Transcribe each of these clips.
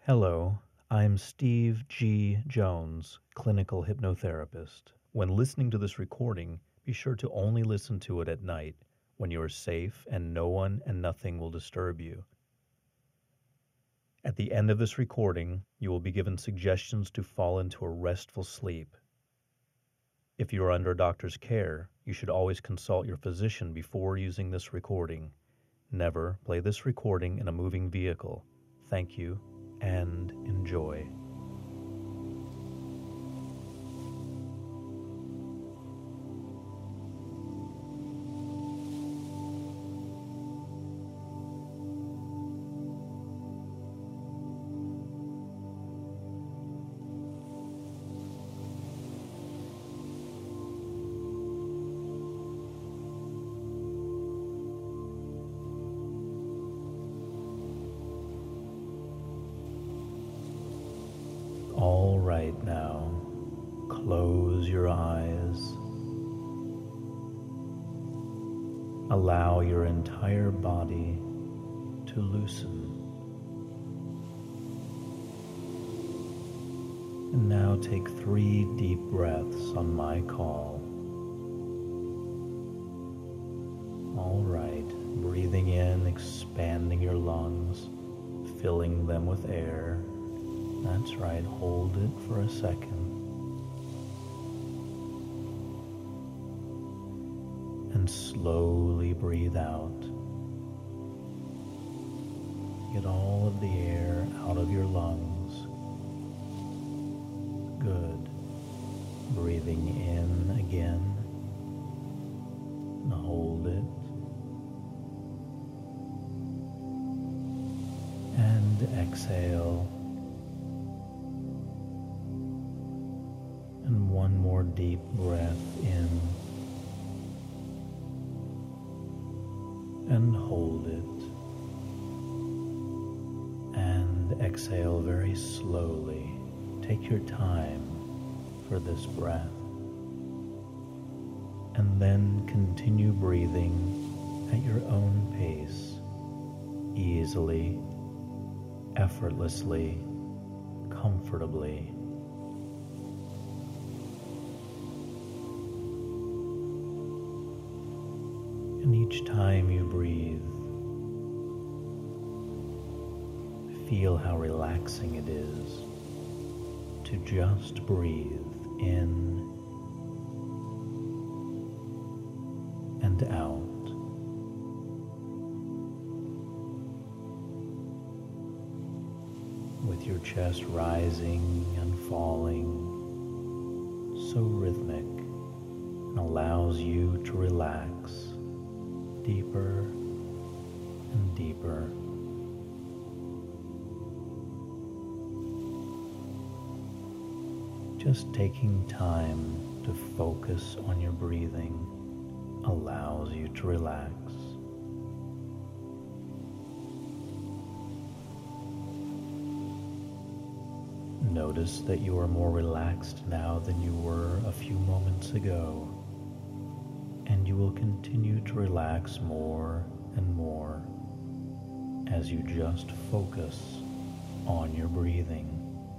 Hello, I'm Steve G. Jones, clinical hypnotherapist. When listening to this recording, be sure to only listen to it at night when you are safe and no one and nothing will disturb you. At the end of this recording, you will be given suggestions to fall into a restful sleep. If you are under a doctor's care, you should always consult your physician before using this recording. Never play this recording in a moving vehicle. Thank you and enjoy. All right now, close your eyes. Allow your entire body to loosen. And now take 3 deep breaths on my call. All right, breathing in, expanding your lungs, filling them with air. That's right, hold it for a second. And slowly breathe out. Get all of the air out of your lungs. Good. Breathing in again. And hold it. And exhale. And one more deep breath in. And hold it. And exhale very slowly. Take your time for this breath. And then continue breathing at your own pace, easily, effortlessly, comfortably. And each time you breathe, feel how relaxing it is to just breathe in and out. With your chest rising and falling, so rhythmic, and allows you to relax deeper and deeper. Just taking time to focus on your breathing allows you to relax. Notice that you are more relaxed now than you were a few moments ago, and you will continue to relax more and more as you just focus on your breathing.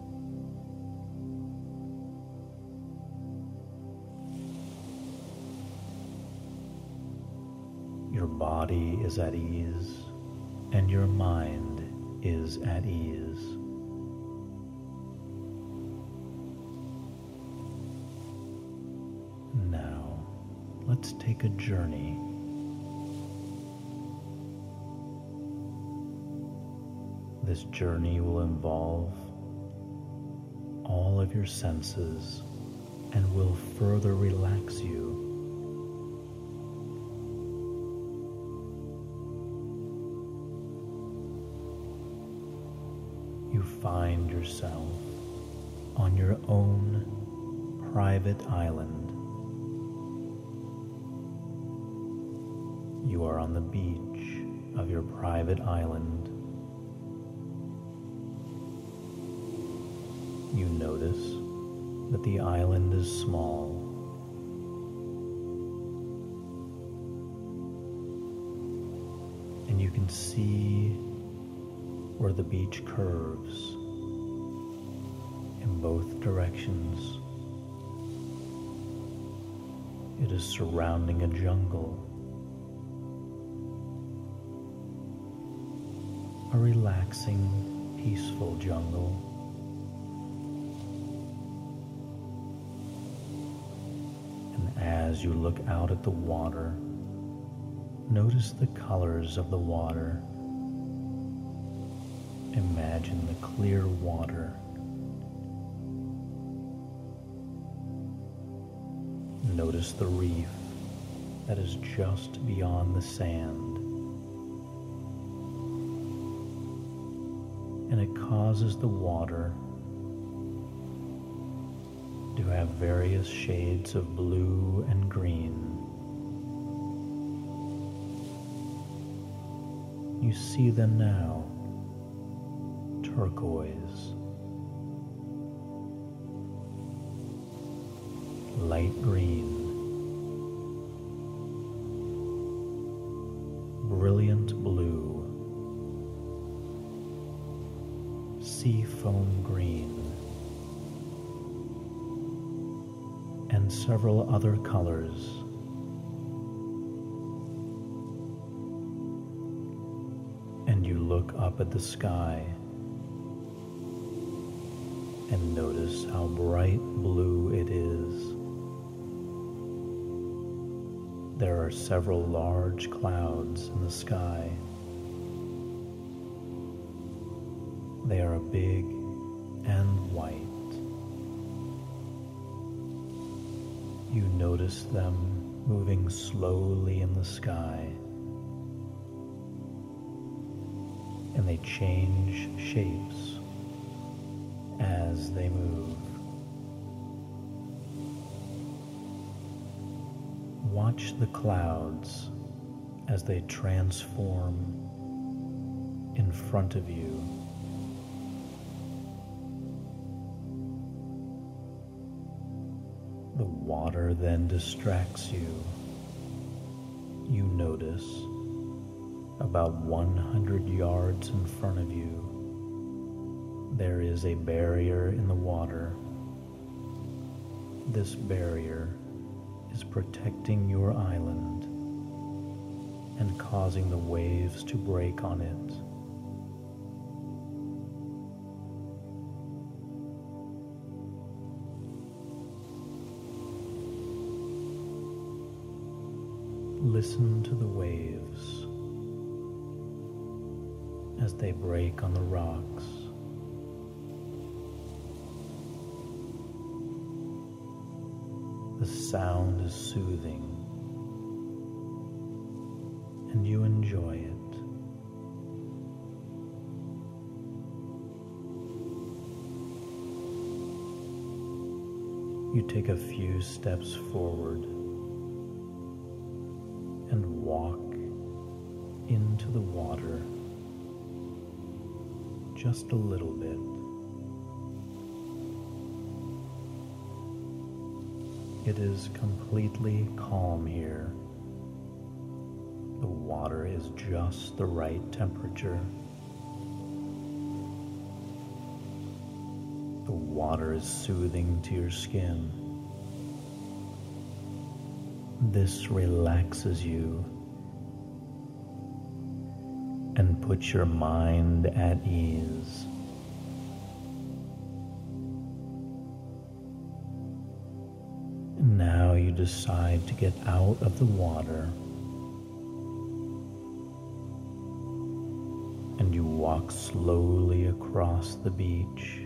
Your body is at ease, and your mind is at ease. Now, let's take a journey. This journey will involve all of your senses and will further relax you. You find yourself on your own private island. You are on the beach of your private island. You notice that the island is small. And you can see where the beach curves both directions. It is surrounding a jungle, a relaxing, peaceful jungle. And as you look out at the water, notice the colors of the water. Imagine the clear water. Notice the reef that is just beyond the sand. And it causes the water to have various shades of blue and green. You see them now: turquoise, light green, brilliant blue, sea foam green, and several other colors. And you look up at the sky and notice how bright blue it is. There are several large clouds in the sky. They are big and white. You notice them moving slowly in the sky, and they change shapes as they move. Watch the clouds as they transform in front of you. The water then distracts you. You notice about 100 yards in front of you, there is a barrier in the water. This barrier is protecting your island and causing the waves to break on it. Listen to the waves as they break on the rocks. The sound is soothing, and you enjoy it. You take a few steps forward and walk into the water just a little bit. It is completely calm here. The water is just the right temperature. The water is soothing to your skin. This relaxes you and puts your mind at ease. Now you decide to get out of the water and you walk slowly across the beach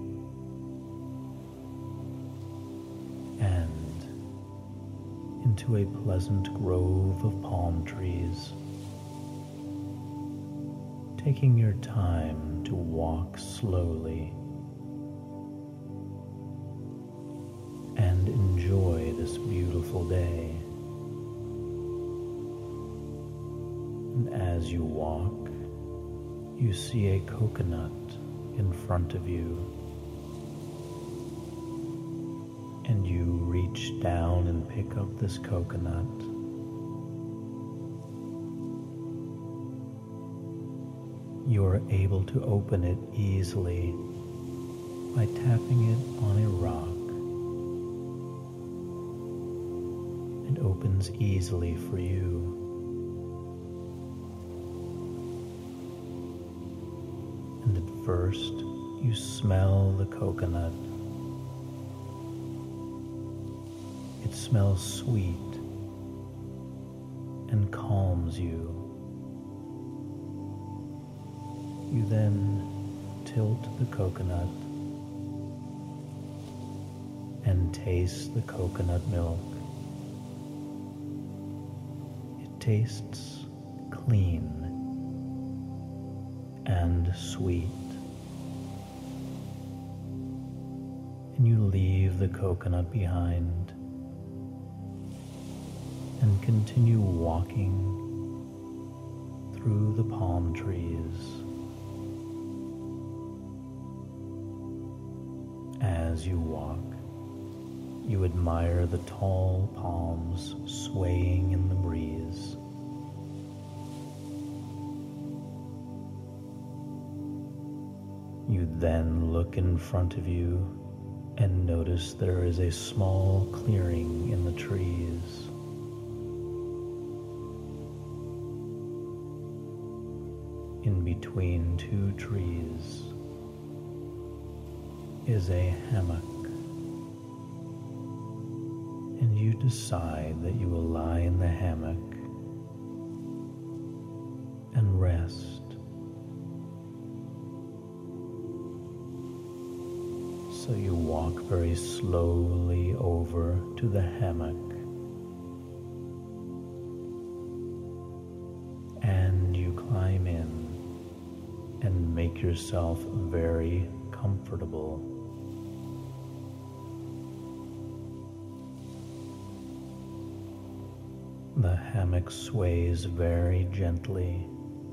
and into a pleasant grove of palm trees, taking your time to walk slowly and enjoy this beautiful day. And as you walk, you see a coconut in front of you, and you reach down and pick up this coconut. You are able to open it easily by tapping it on a rock. It opens easily for you. And at first, you smell the coconut. It smells sweet and calms you. You then tilt the coconut and taste the coconut milk. It tastes clean and sweet. And you leave the coconut behind and continue walking through the palm trees. As you walk, you admire the tall palms swaying in the breeze. You then look in front of you and notice there is a small clearing in the trees. In between two trees is a hammock, and you decide that you will lie in the hammock and rest. So you walk very slowly over to the hammock and you climb in and make yourself very comfortable. The hammock sways very gently,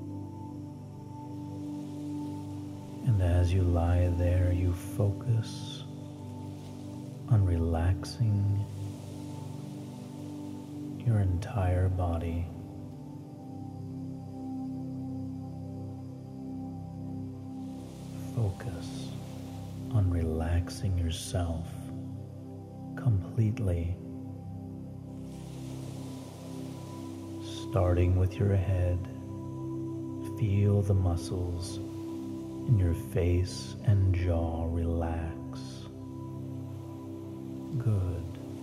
and as you lie there, you focus on relaxing your entire body. Focus on relaxing yourself completely, starting with your head. Feel the muscles in your face and jaw relax. Good.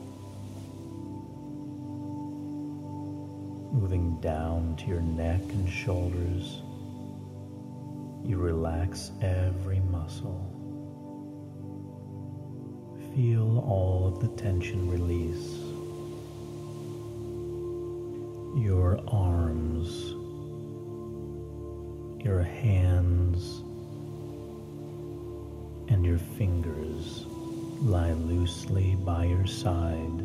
Moving down to your neck and shoulders, you relax every muscle. Feel all of the tension release. Your arms, your hands, and your fingers lie loosely by your side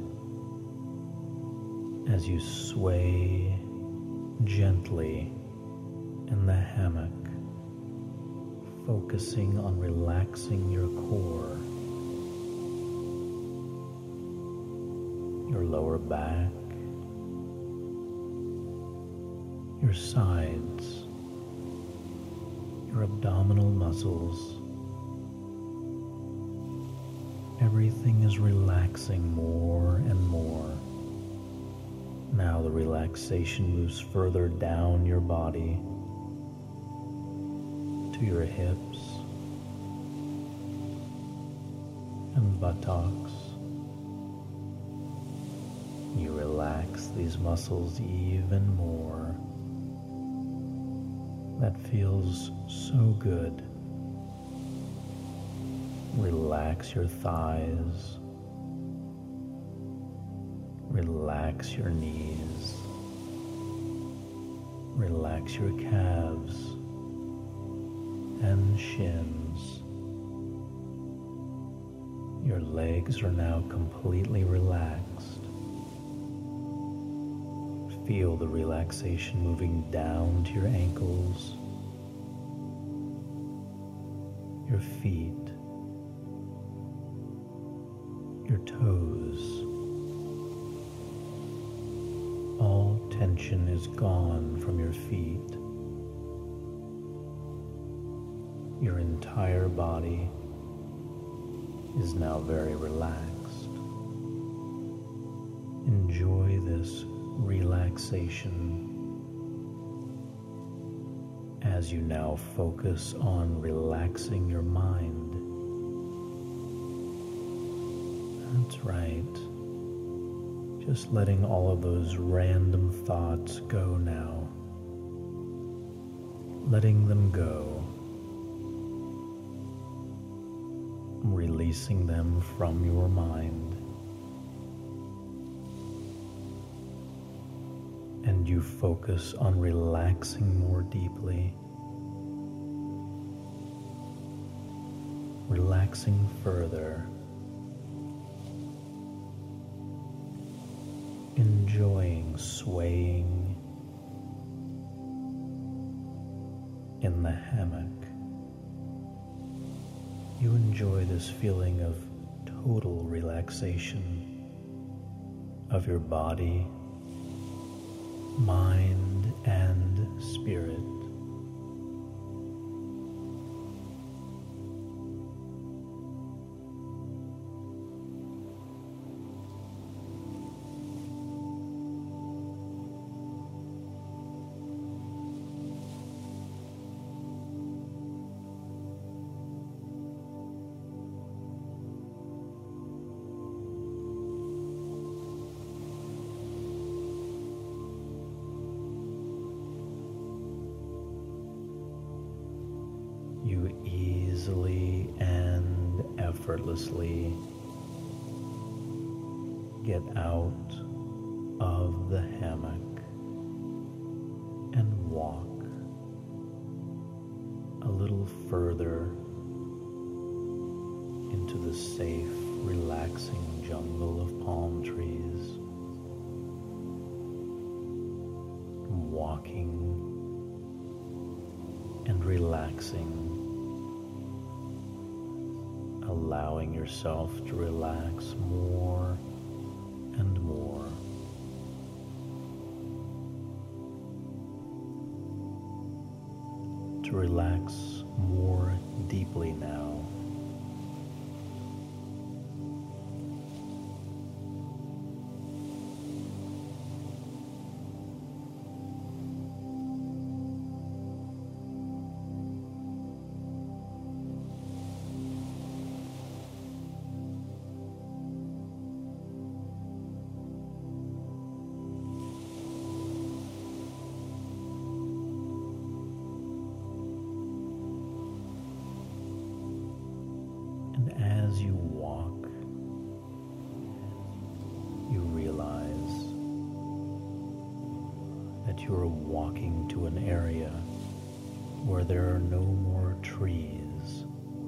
as you sway gently in the hammock, focusing on relaxing your core, your lower back, your sides, your abdominal muscles. Everything is relaxing more and more. Now the relaxation moves further down your body to your hips and buttocks. You relax these muscles even more. That feels so good. Relax your thighs. Relax your knees. Relax your calves and shins. Your legs are now completely relaxed. Feel the relaxation moving down to your ankles, your feet, your toes. All tension is gone from your feet. Your entire body is now very relaxed. Enjoy this relaxation as you now focus on relaxing your mind. That's right. Just letting all of those random thoughts go now. Letting them go. Releasing them from your mind. And you focus on relaxing more deeply. Relaxing further. Enjoying swaying in the hammock. You enjoy this feeling of total relaxation of your body, mind, and spirit. You easily and effortlessly get out of the hammock and walk a little further into the safe, relaxing jungle of palm trees. Walking and relaxing, allowing yourself to relax more and more. To relax more deeply now. As you walk, you realize that you are walking to an area where there are no more trees,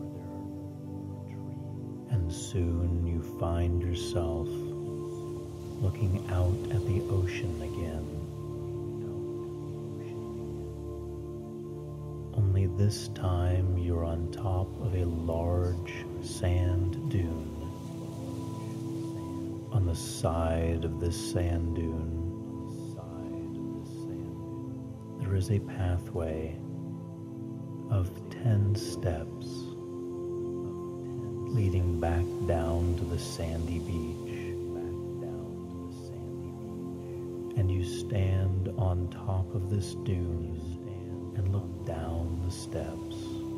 and soon you find yourself looking out at the ocean again. Only this time you're on top of a large sand dune. On the side of this sand dune, there is a pathway of 10 steps leading back down to the sandy beach. And you stand on top of this dune and look down the steps.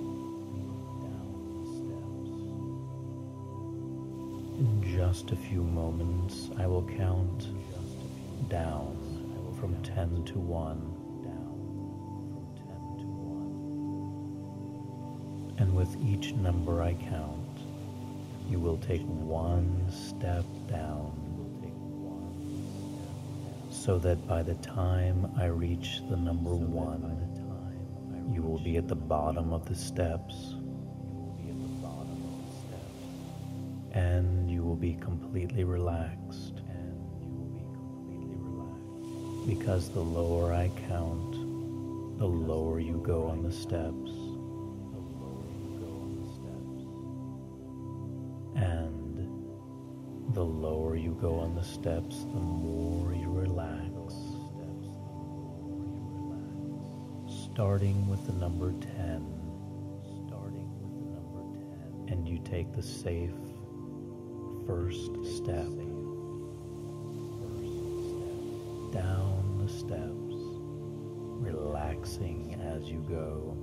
In just a few moments, I will count down from 10 to 1. And with each number I count, you will take one step down, so that by the time I reach the number 1, you will be at the bottom of the steps, and you will be completely relaxed, because the lower I count, the lower you go on the steps, and the lower you go on the steps, the more you relax. Starting with the number 10, and you take the safe, first step, down the steps, relaxing as you go,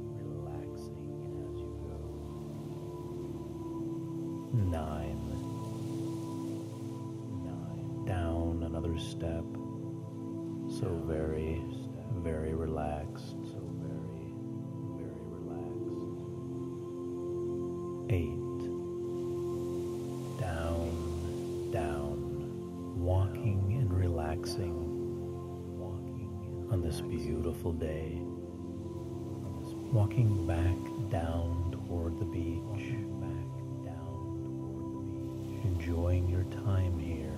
9, down another step, so very, very relaxed, 8, down, walking and relaxing on this beautiful day, walking back down toward the beach, enjoying your time here,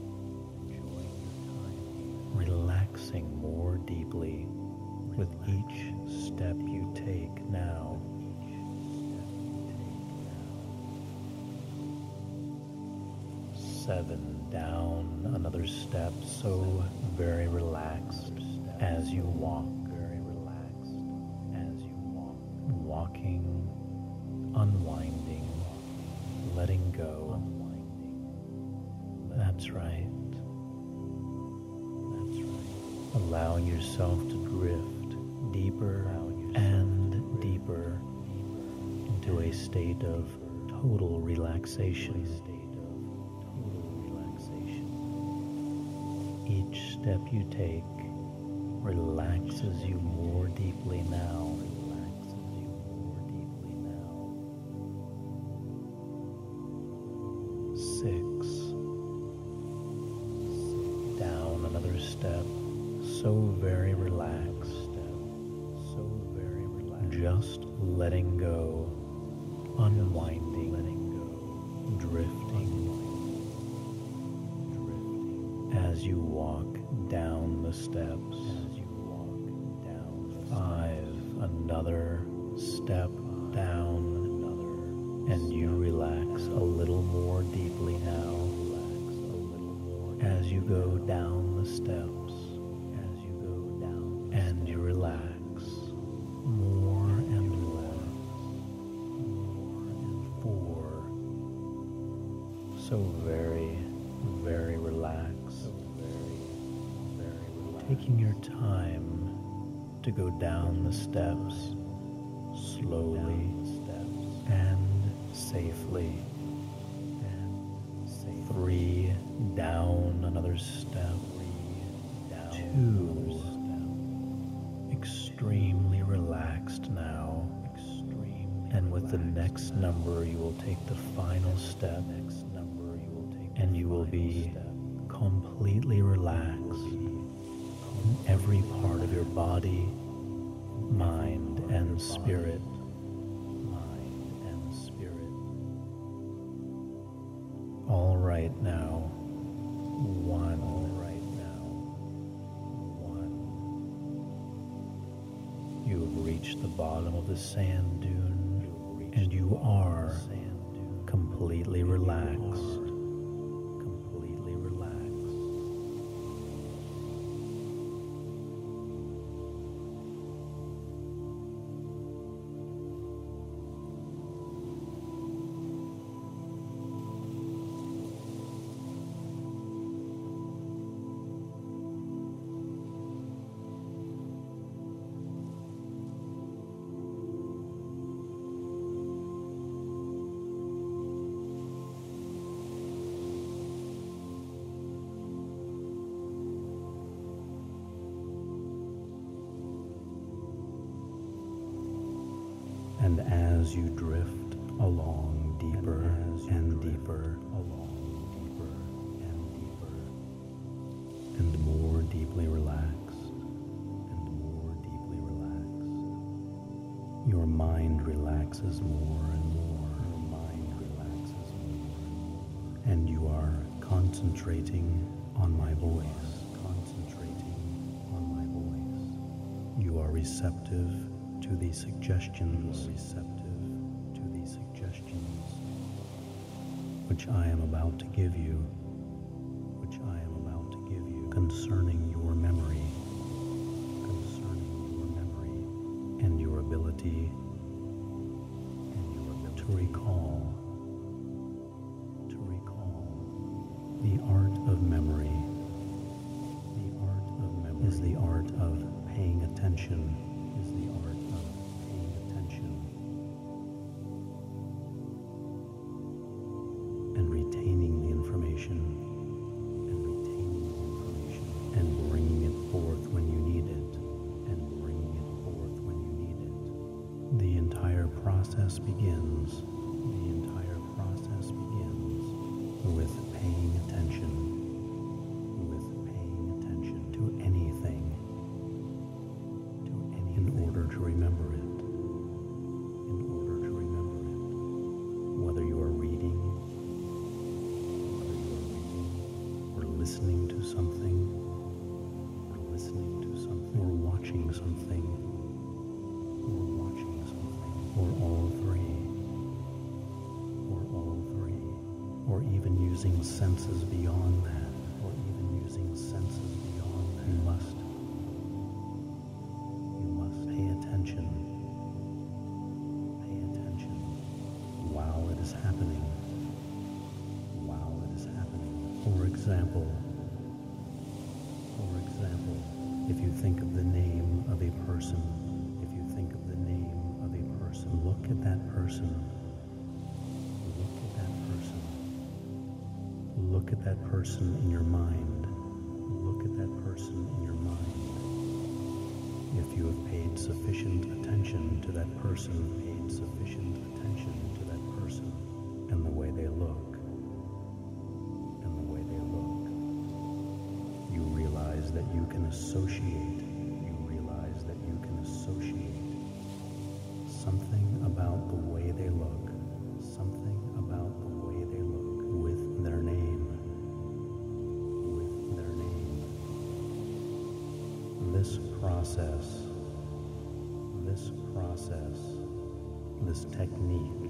relaxing more deeply with each step you take now. 7, down another step, so very relaxed as you walk, walking, unwinding, letting go. That's right. Allowing yourself to drift deeper and deeper into a state of total relaxation. Each step you take relaxes you more deeply now. 6, down another step, so very relaxed, just letting go, unwinding, drifting as you walk down the steps. 5, another step down, and you relax a little more deeply now as you go down the steps, and you relax more and more. 4, so very, very relaxed, taking your time to go down the steps slowly and safely. 3, down another step. 2, extremely relaxed now. And with the next number, you will take the final step, and you will be completely relaxed in every part of your body, mind, and spirit. All right now. 1. You have reached the bottom of the sand dune, and you are completely relaxed. And as you drift along deeper and deeper, and more deeply relaxed, your mind relaxes more and more, and you are concentrating on my voice. You are receptive to the suggestions, which I am about to give you, concerning your memory, and your ability to recall. of memory. The art of memory is the art of paying attention. Is the art of paying attention and retaining the information and bringing it forth when you need it The entire process begins. With paying attention to anything, in order to remember it. Whether you are reading, or listening to something, or watching something, or all three, or even using senses beyond that, you must pay attention while it is happening. For example, if you think of the name of a person, look at that person. Look at that person in your mind. If you have paid sufficient attention to that person, and the way they look, you realize that you can associate something about the way they look with their name. This process, this technique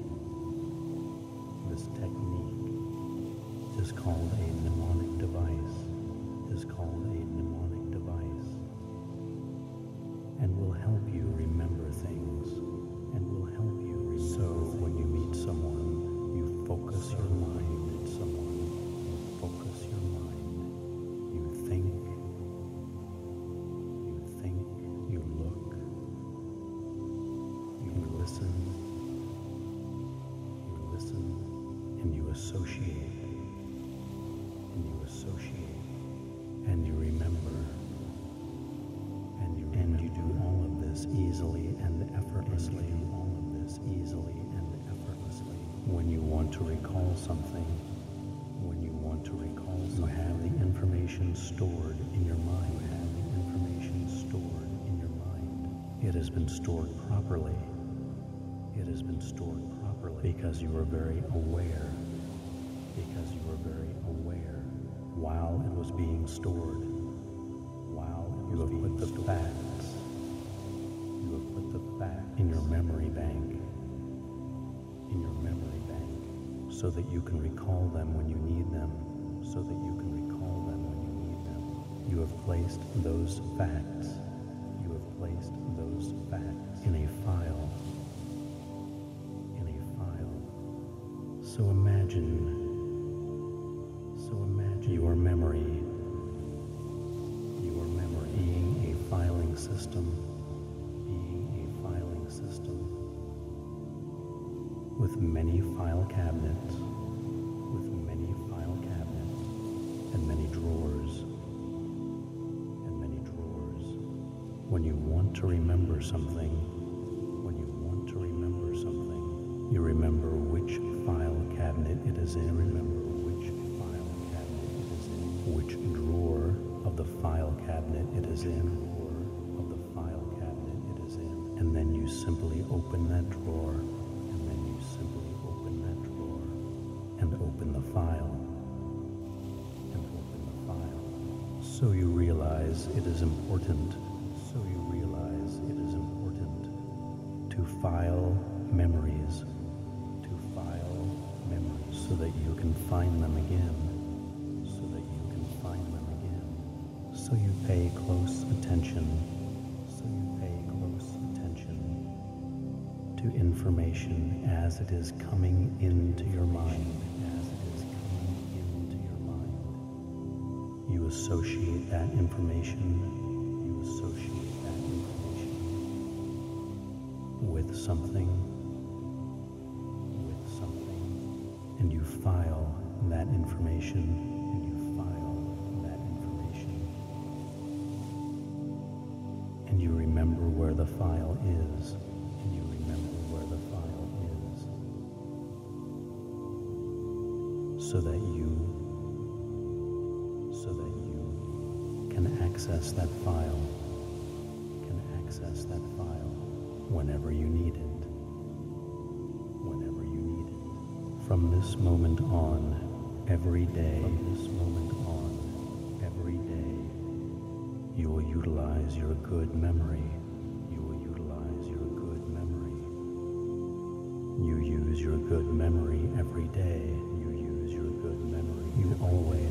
is called a mnemonic device. And will help you remember things. So when you meet someone, you focus your mind. You think, you look, you listen, and you associate, and you remember, and you do all of this easily and effortlessly. When you want to recall something, you have the information stored in your mind. It has been stored properly. Because you were very aware. While it was being stored. You have put the facts in your memory bank. So that you can recall them when you need them. You have placed those facts in a file. So imagine your memory being a filing system. With many file cabinets, and many drawers. When you want to remember something, you remember which file cabinet it is in, which drawer of the file cabinet it is in, and then you simply open that drawer, and open the file. So you realize it is important to file memories so that you can find them again. So you pay close attention to information as it is coming into your mind. associate that information. You associate that information with something, and you file that information. And you remember where the file is. So that you can access that file. Whenever you need it. From this moment on, every day. You will utilize your good memory. You use your good memory every day. You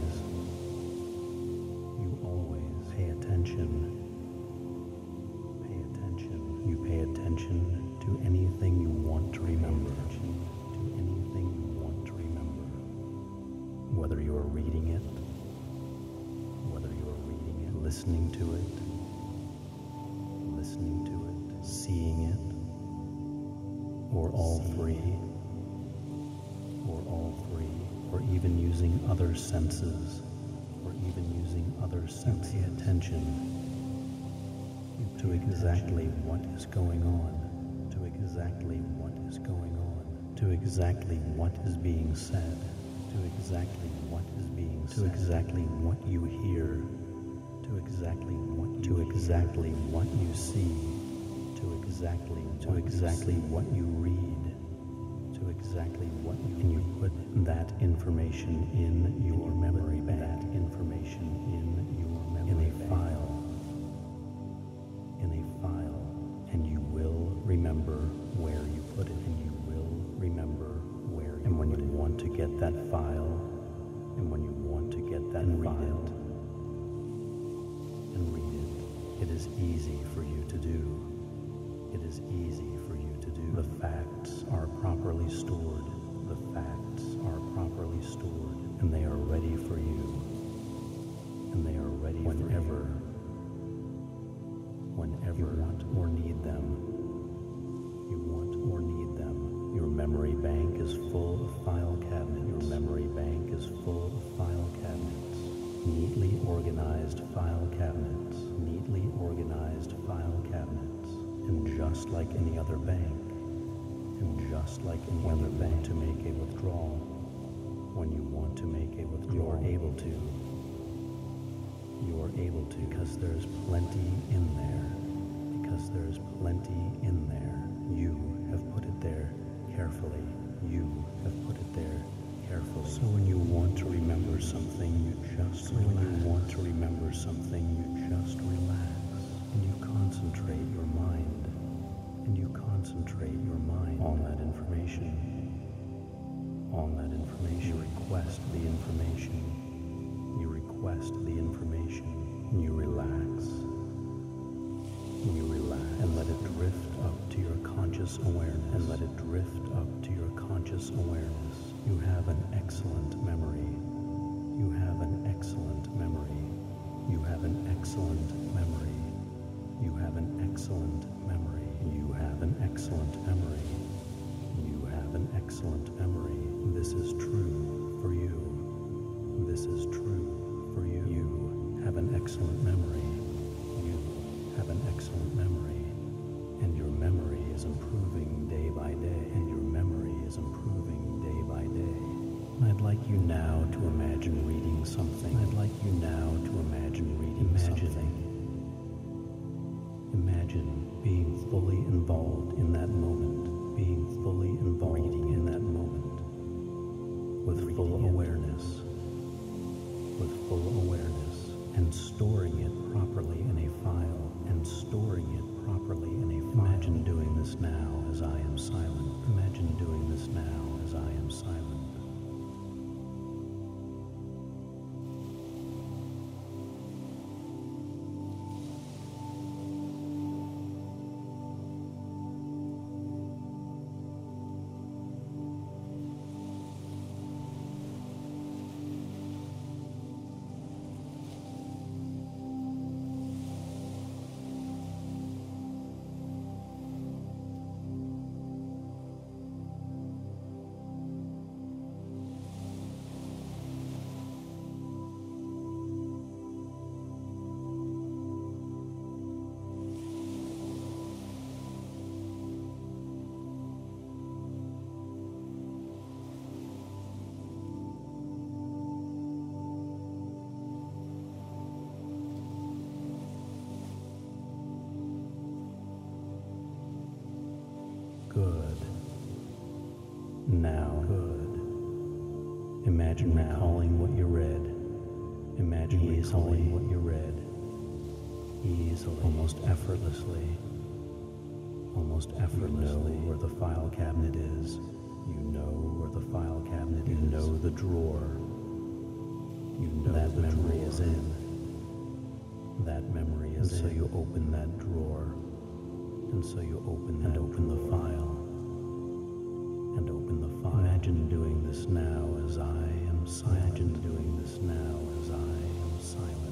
always pay attention. You pay attention to anything you want to remember. Whether you are reading it, listening to it, seeing it, or all three, or even using other senses, pay attention to exactly what is going on, to exactly what is being said, to exactly what you hear, to exactly what you see, to exactly what you read, and you put that information in your memory bank, in a file, and you will remember where you put it, and when you want to get that file, and read it, it is easy for you to do. The facts are properly stored. And they are ready for you. Whenever you want or need them. Your memory bank is full of file cabinets. Neatly organized file cabinets. And just like any other bank, to make a withdrawal, when you want to make a withdrawal, you are able to, because there's plenty in there. You have put it there carefully. So when you want to remember something, you just relax. And you concentrate your mind. On that information. You request the information. You relax. And let it drift up to your conscious awareness. You have an excellent memory. You have an excellent memory. You have an excellent memory. You have an excellent memory. You have an excellent memory. You have an excellent memory. This is true for you. This is true for you. You have an excellent memory. You have an excellent memory. And your memory is improving day by day. And your memory is improving day by day. I'd like you now to imagine reading something. Imagine being fully involved in that moment. Reading in that moment. With full awareness. And storing it properly in a file. Imagine doing this now as I am silent. Imagine recalling what you read. Imagine recalling what you read. Easily, almost effortlessly. Almost effortlessly. You know where the file cabinet is. You know where the file cabinet is. You know the drawer. You know that memory is in. That memory is in. So you open that drawer. And so you open that, open the file. And open the file. Imagine doing this now as I am silent. Imagine doing this now as I am silent.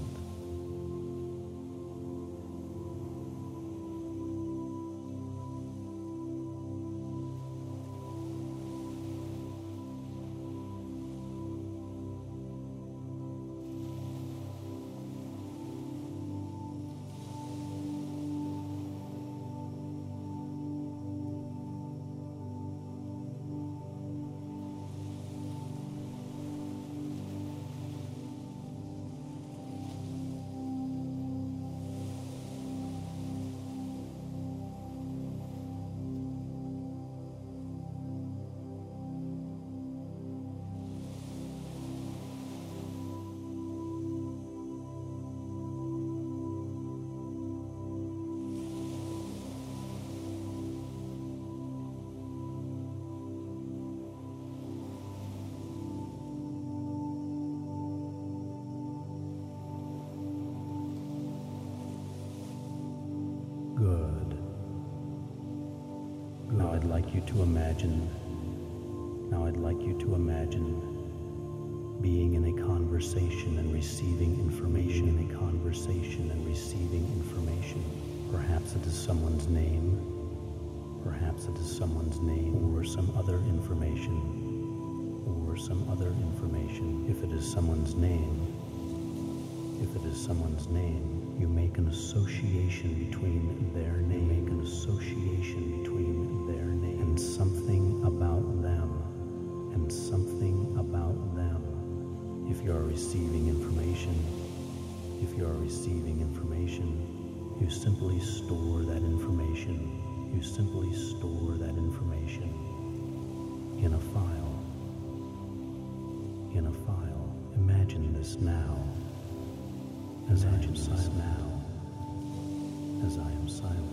Good. Now I'd like you to imagine being in a conversation and receiving information. In a conversation and receiving information. Perhaps it is someone's name. Perhaps it is someone's name or some other information. Or some other information. If it is someone's name, you make an association between their name. Make an association between their name and something about them. And something about them. If you are receiving information, you simply store that information. You simply store that information in a file. In a file. Imagine this now. As I am silent now, as I am silent.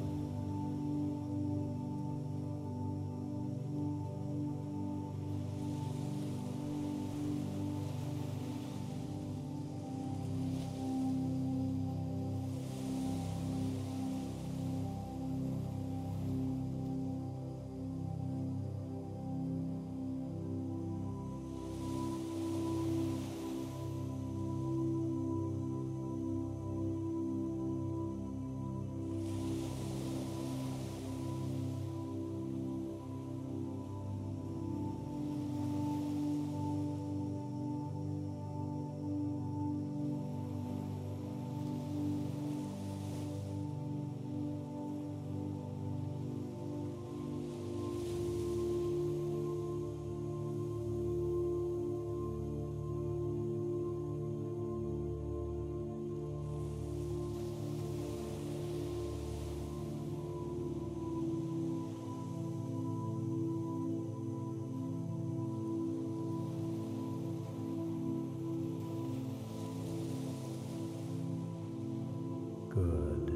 Good.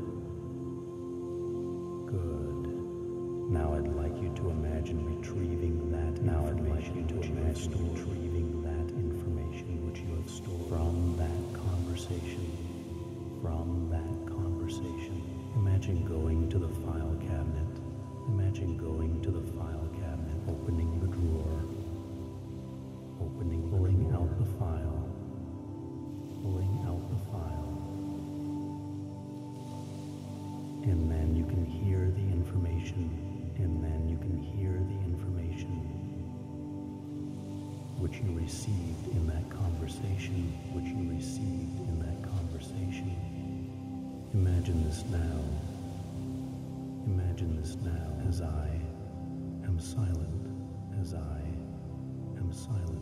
Good. Now I'd like you to imagine retrieving that. Now I'd like you to imagine retrieving that information which you have stored from that conversation. From that conversation. Imagine going to the file cabinet. Imagine going to the file cabinet, opening the drawer, pulling out the file, pulling out the file. And then you can hear the information, which you received in that conversation, Imagine this now as I am silent, as I am silent.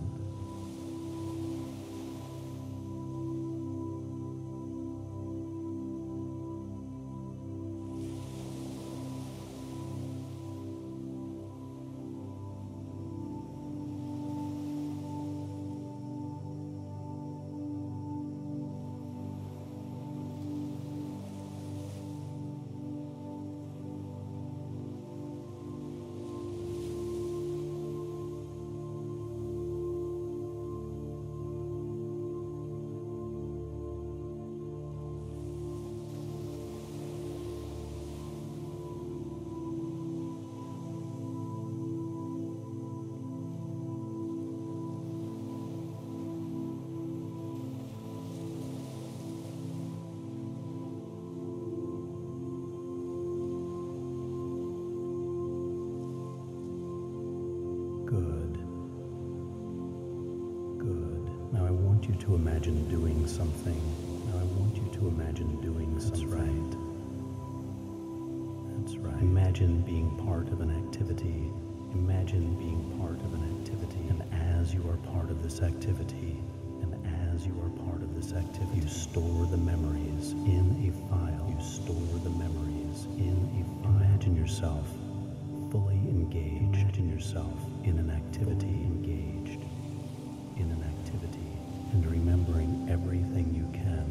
to imagine doing something. Now I want you to imagine doing something. That's right. Imagine being part of an activity. Imagine being part of an activity. And as you are part of this activity, you store the memories in a file. You store the memories in a file. Imagine yourself fully engaged. Imagine yourself in an activity, engaged in an activity, and remembering everything you can,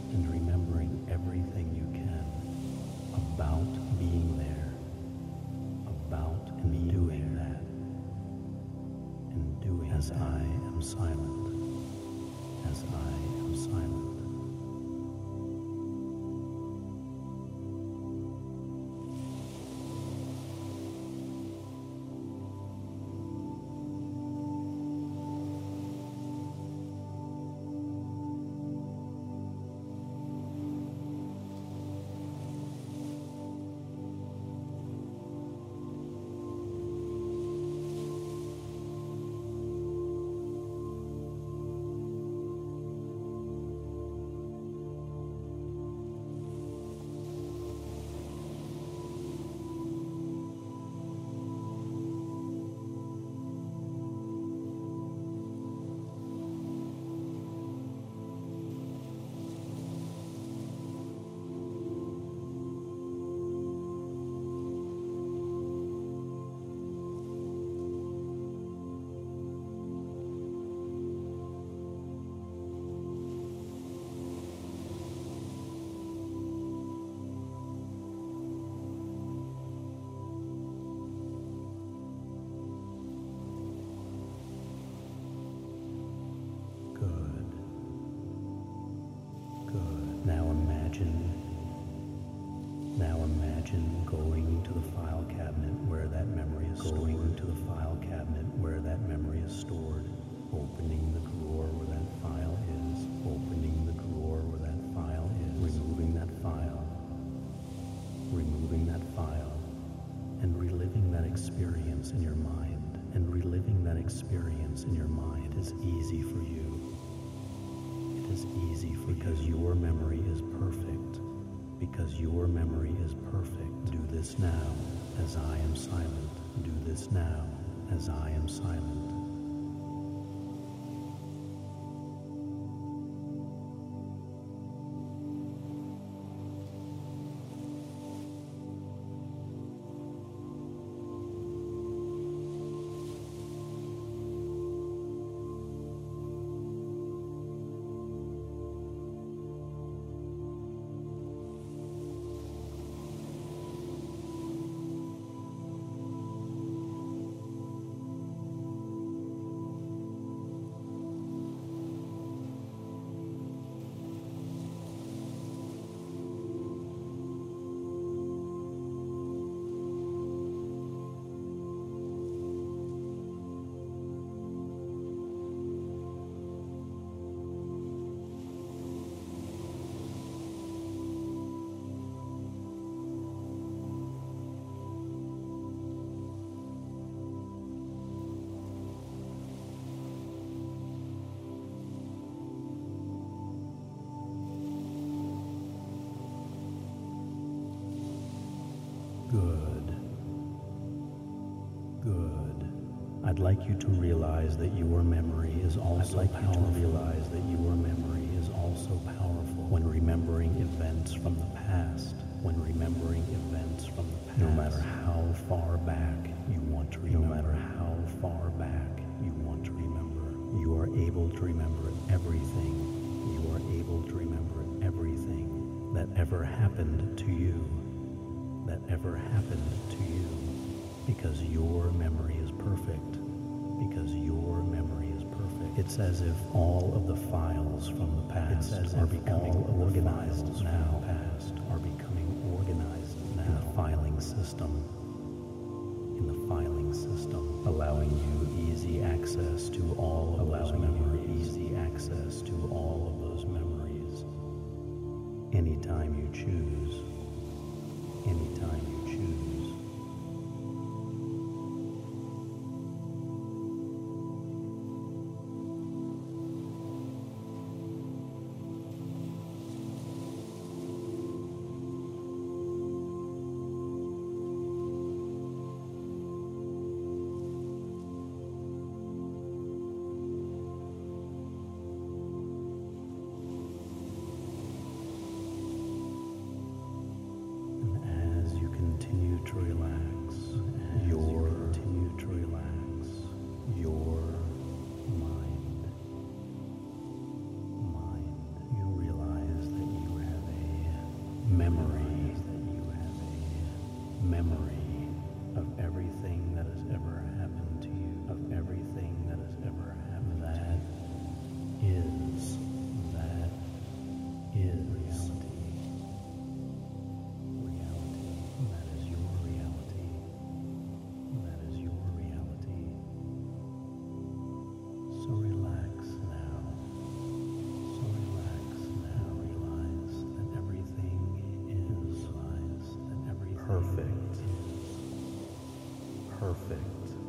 about being there, about and doing that, and doing as I am silent, as I am silent. Now imagine going to the file cabinet where that memory is stored. Opening the drawer where that file is. Removing that file. And reliving that experience in your mind. It is easy for you. Because your memory is perfect. Do this now as I am silent. Good. I'd like you to realize that your memory is also powerful when remembering events from the past. No matter how far back you want to remember. You are able to remember everything. That ever happened to you. Because your memory is perfect. It's as if all of the files from the past are becoming organized now. In the filing system, allowing you easy access to all of those memories. Anytime you choose. perfect, perfect.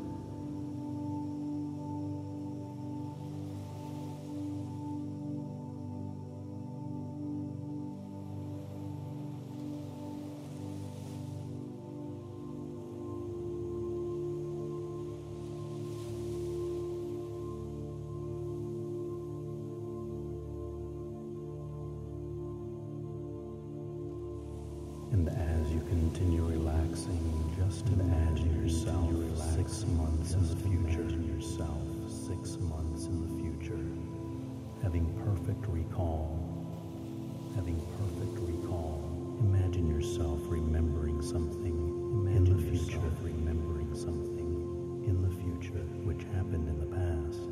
And as you continue relaxing, just imagine yourself 6 months in the future, yourself 6 months in the future, having perfect recall, Imagine yourself remembering something in the future, which happened in the past,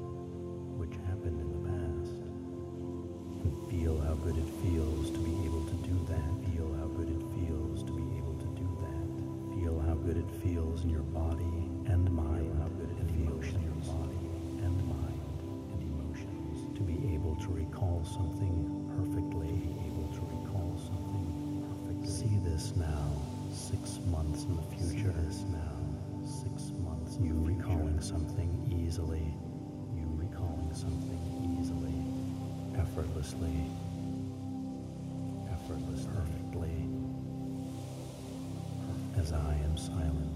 and feel how good it feels to be able to do that. Feel how good it feels to be able to do that. Feel how good it feels in your body and mind. How good it feels in your body and mind and emotions to be able to recall something perfectly. See this now, 6 months in the future. You recalling something easily. Effortlessly, perfectly, as I am silent.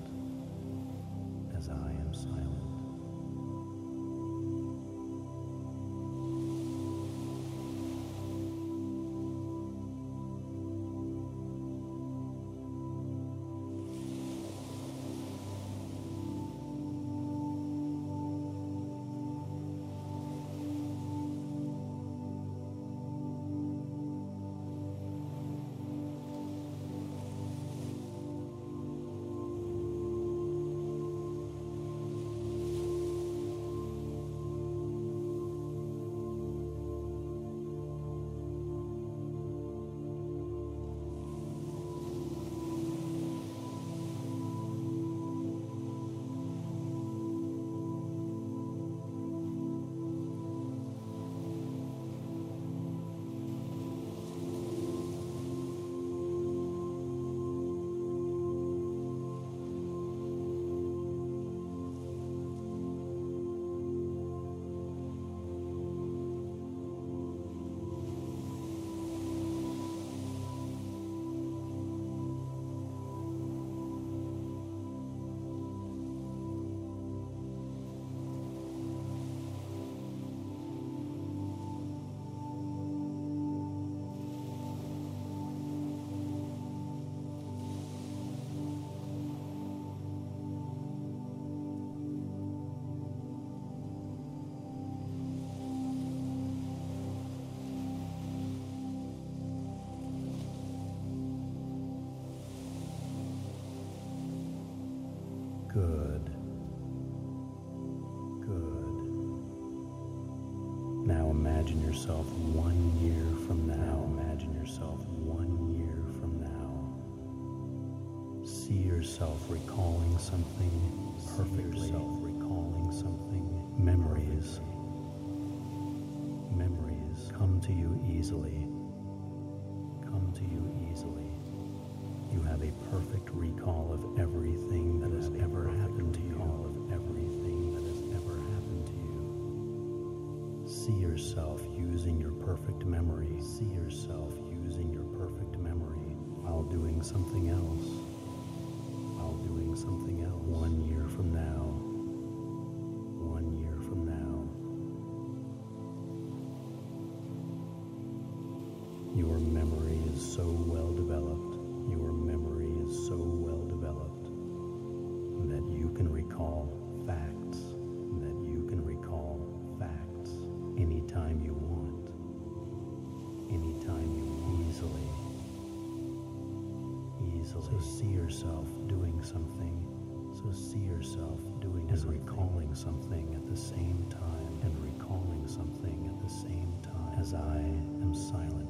Good. Now imagine yourself 1 year from now. See yourself recalling something perfectly. Memories come to you easily. You have a perfect recall of everything that has ever happened to you. See yourself using your perfect memory. While doing something else. 1 year from now. Your memory is so well developed. That you can recall facts. Anytime you want. Easily. So see yourself doing something. And recalling something at the same time. As I am silent.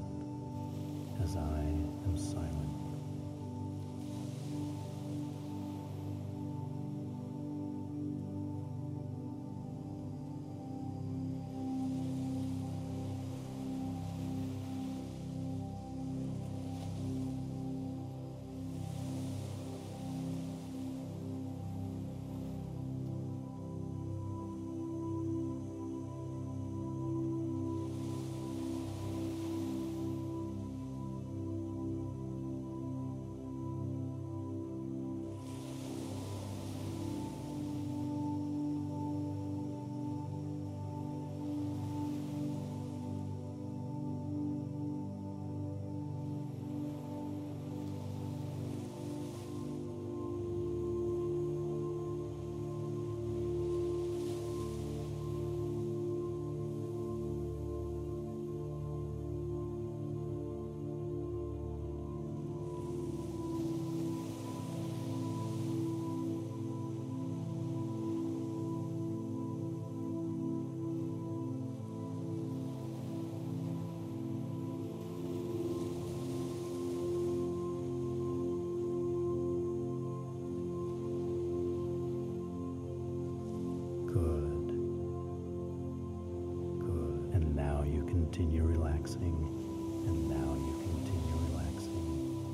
continue relaxing, and now you continue relaxing.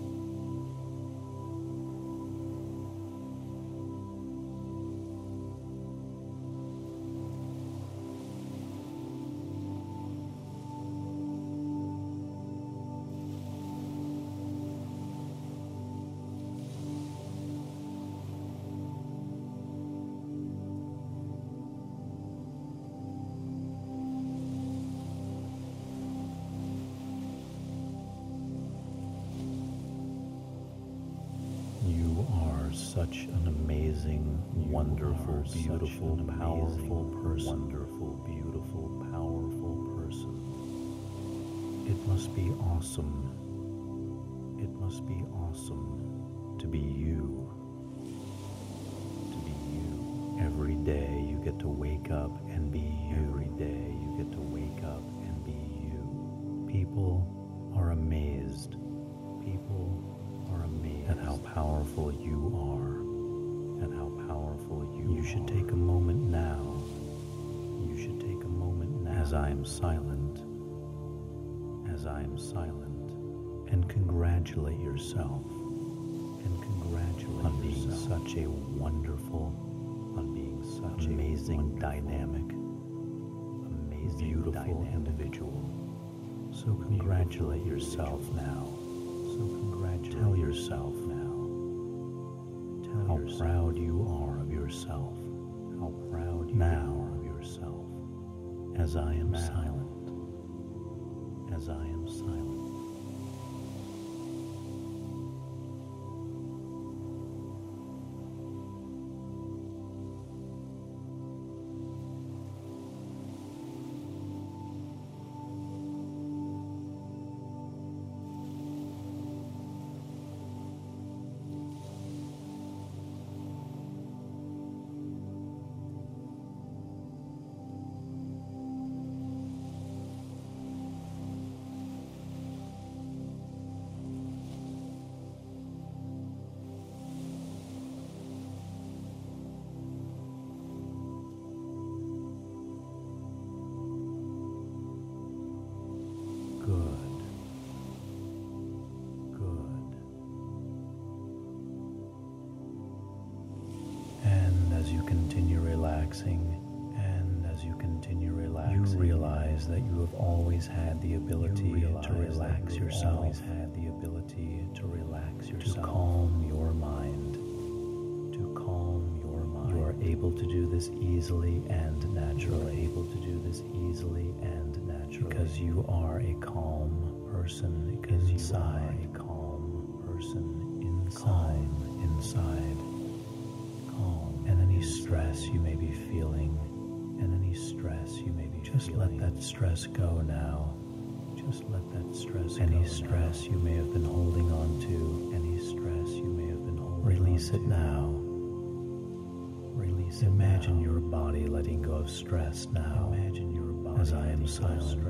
You are such an amazing, wonderful, beautiful, powerful person. Wonderful, beautiful, powerful person. It must be awesome. It must be awesome to be you. To be you. Every day you get to wake up and be you. Every day you get to wake up and be you. People are amazed. People are amazed at how powerful you are, and how powerful you should take a moment now. You should take a moment now as I am silent, and congratulate yourself, on being such a wonderful, amazing, dynamic, beautiful individual. So congratulate yourself now. Tell yourself now how proud you are of yourself. How proud you are of yourself. As I am silent. As I am silent. Good. Good. And as you continue relaxing, you realize that you have always had the ability to relax yourself, to calm your mind, You are able to do this easily and naturally. Because you are a calm person inside. Inside. Calm. And any stress you may be feeling, just let that stress go now. Any stress you may have been holding on to, release it now. Imagine your body letting go of stress now. As I am silent.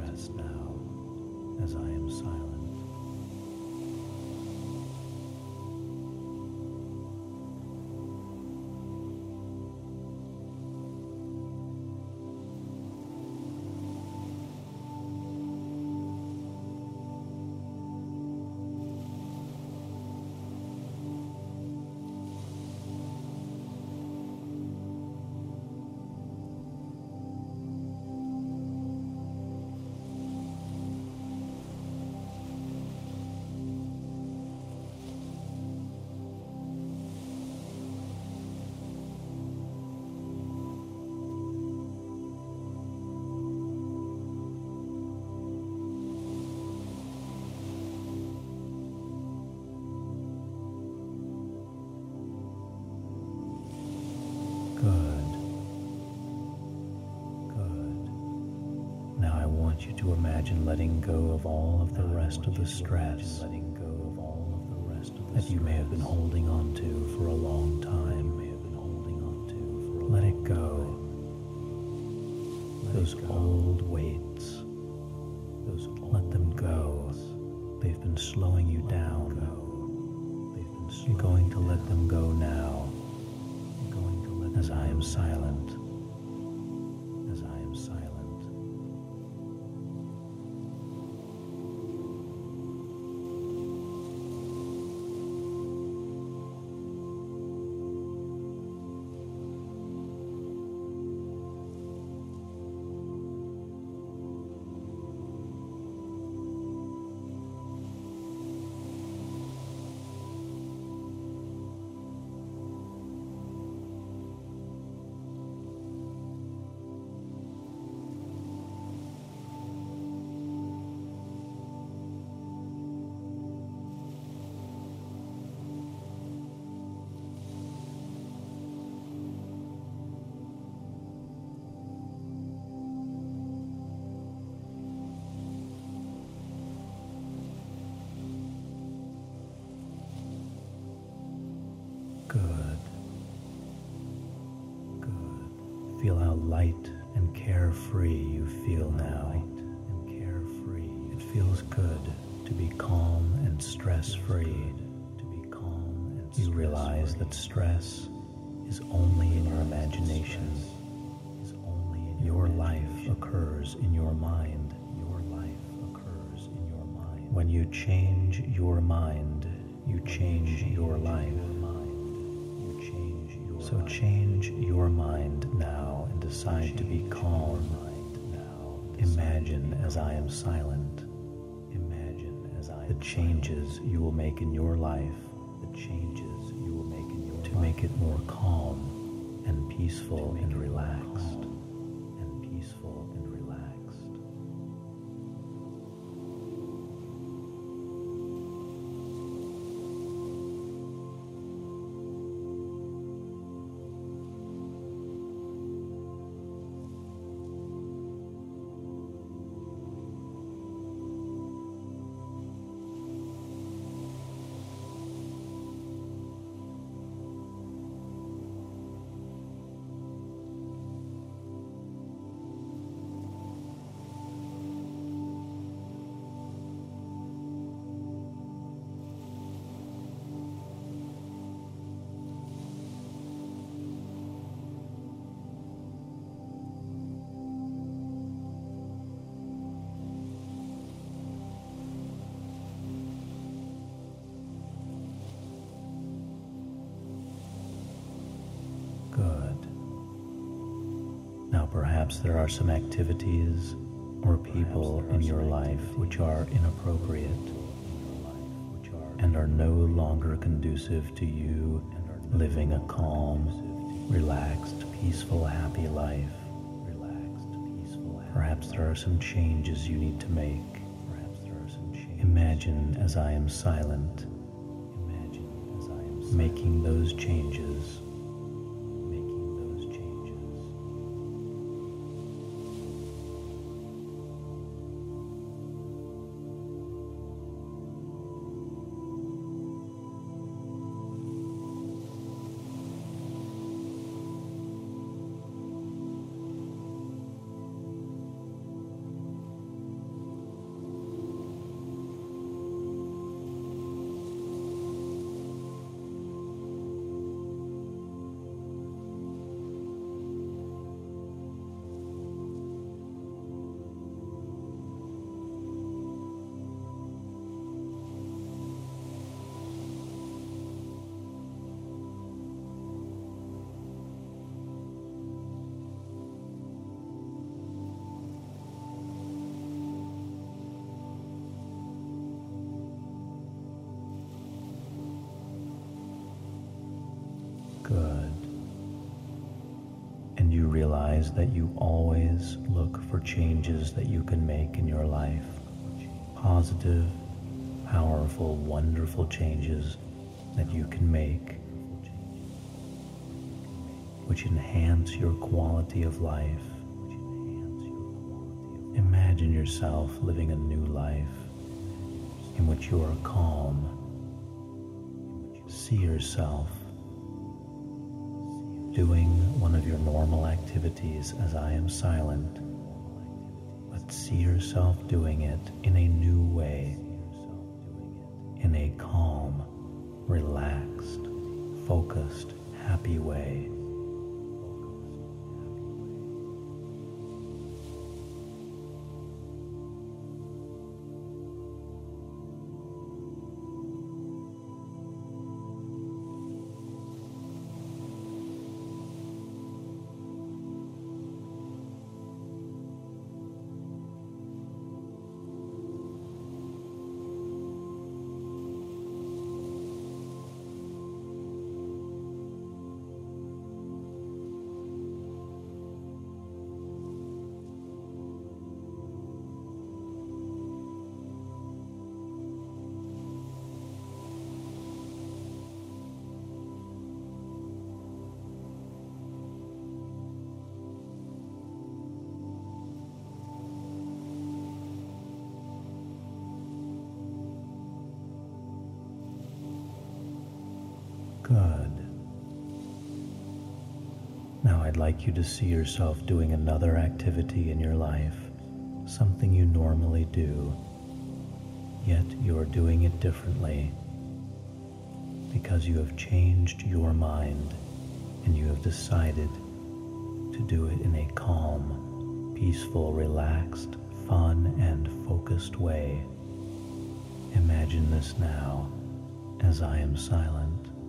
Good. Now I want you to imagine letting go of all of the rest of the stress that you may have been holding on to for a long time. Let it go. Those old weights, let them go. They've been slowing you down. You're going to let them go now. As I am silent. light and carefree you feel now. It feels good to be calm and stress-free. You realize that stress is only in your imagination. Your life occurs in your mind. When you change your mind, you change your life. So change your mind now and decide to be calm. Imagine as I am silent. The changes you will make in your life. To make it more calm and peaceful and relaxed. Good. Now perhaps there are some activities or people in your life which are inappropriate and are no longer conducive to you living a calm, relaxed, peaceful, happy life. Perhaps there are some changes you need to make. Imagine as I am silent, making those changes. Good. And you realize that you always look for changes that you can make in your life. Positive, powerful, wonderful changes that you can make, which enhance your quality of life. Imagine yourself living a new life in which you are calm. See yourself doing one of your normal activities as I am silent, but see yourself doing it in a new way, in a calm, relaxed, focused, happy way. Good. Now I'd like you to see yourself doing another activity in your life, something you normally do, yet you're doing it differently because you have changed your mind and you have decided to do it in a calm, peaceful, relaxed, fun, and focused way. Imagine this now as I am silent.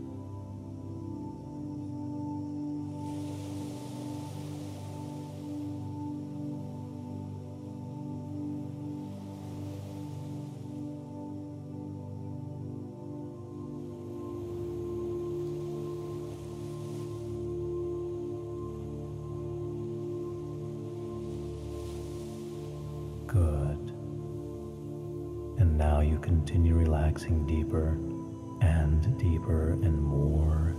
Good. And now you continue relaxing deeper and more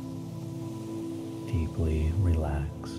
deeply relaxed.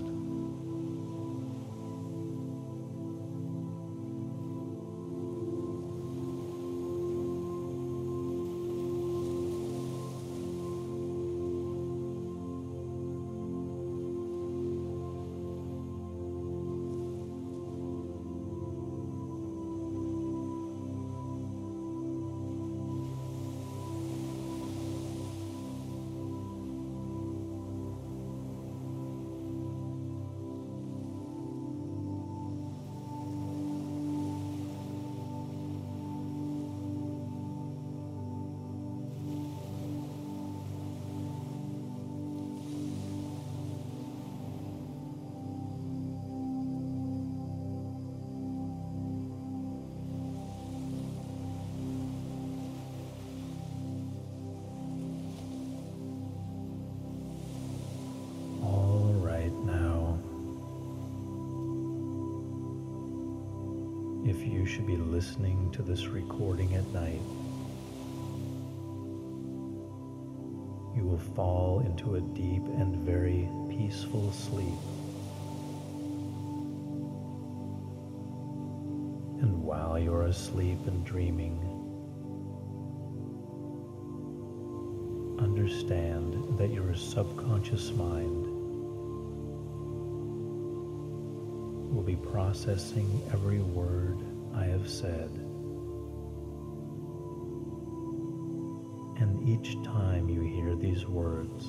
If you should be listening to this recording at night, you will fall into a deep and very peaceful sleep. And while you're asleep and dreaming, understand that your subconscious mind will be processing every word I have said. And each time you hear these words,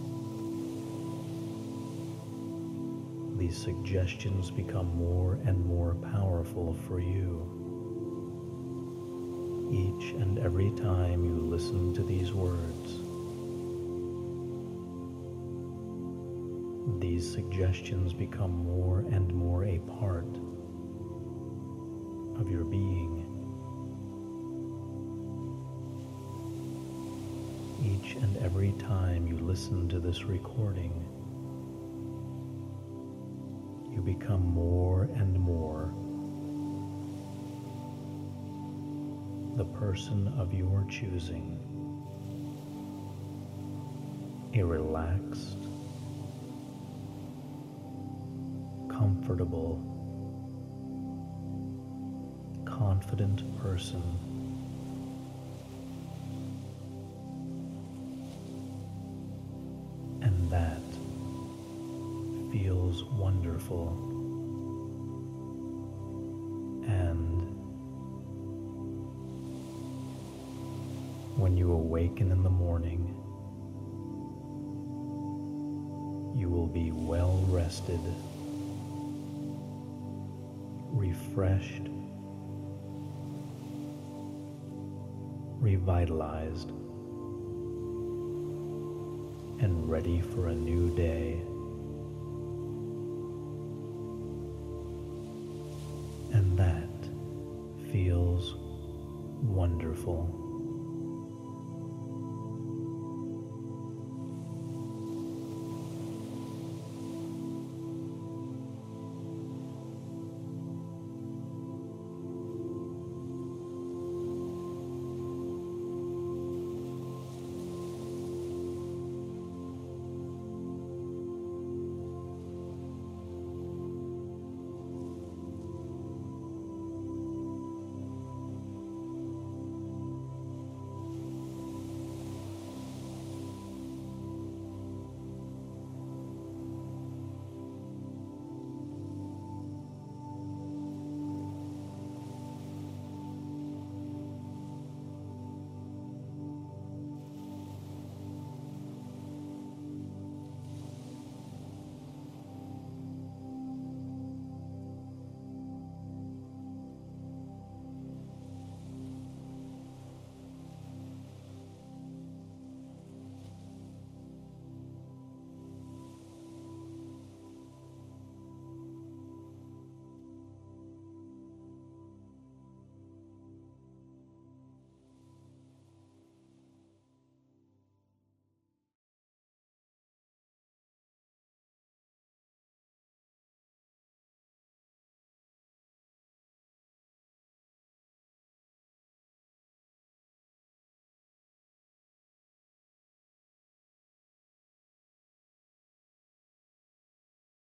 these suggestions become more and more powerful for you. Each and every time you listen to these words, these suggestions become more and more a part of your being. Each and every time you listen to this recording, you become more and more the person of your choosing, a relaxed, comfortable, confident person. And that feels wonderful. And when you awaken in the morning, you will be well rested, refreshed, revitalized, and ready for a new day. And that feels wonderful.